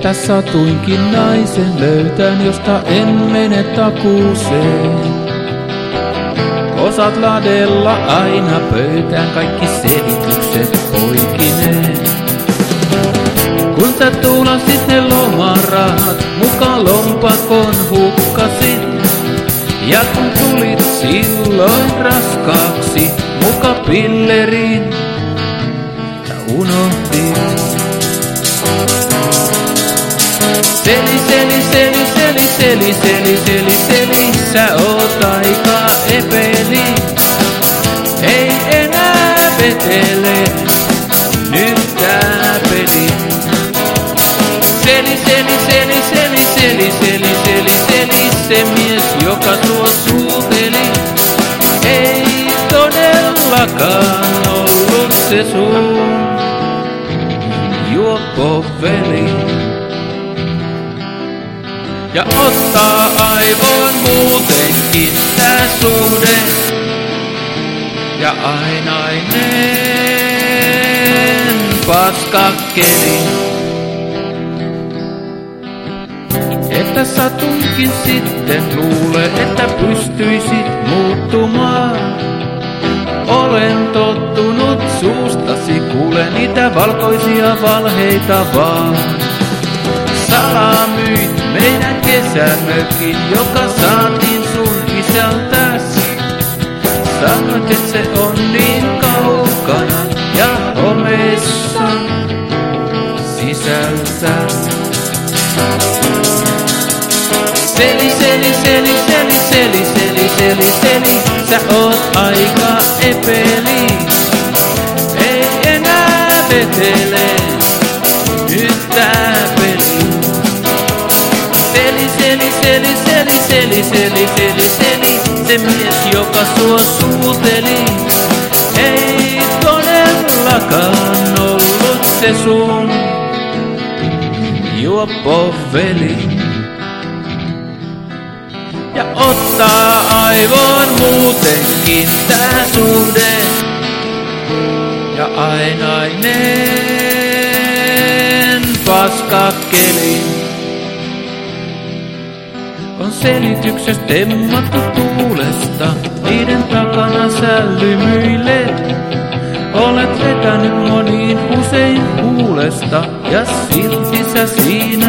että satuinkin naisen löytän, josta en mene takuuseen. Osat ladella aina pöytään kaikki selitykset poikineen. Kun sä tuulasit ne lomarahat, muka lompakon hukkasit. Ja kun tulit silloin raskaaksi, muka pilleriin, sä unohdit. Seli, seli, seli, seli, seli, seli, seli, seli, sä oot aika epeli. Ei enää vetele nyt tää peli. Seli, seli, seli, seli, seli, seli, seli, seli, se mies, joka sua suuteli. Ei todellakaan ollut se sun juoppoveli. Ja ottaa aivoon muutenkin tää suhde. Ja ainainen paskakeli. Että satunkin sitten luule, että pystyisit muuttumaan. Olen tottunut suustasi, kuule niitä valkoisia valheita vaan. Salaa myit meidän kesämökin, joka saatiin sun isältäs. Sanoit, et se on niin kaukana ja homeessa sisältä. Seli, seli, seli, seli, seli, seli, seli, seli, sä oot aika epeli. Ei enää vetele nyt tää peli. Seli, seli, seli, seli, seli, seli, seli, seli, se mies, joka sua suuteli. Ei todellakaan ollut se sun juoppoveli. Ja ottaa aivoon muutenkin tää suhde. Ja ainainen paskakeli. On selityksestä temmattu tuulesta, niiden takana sä lymyilet. Olet vetänyt moniin usein huulesta, ja silti sä siinä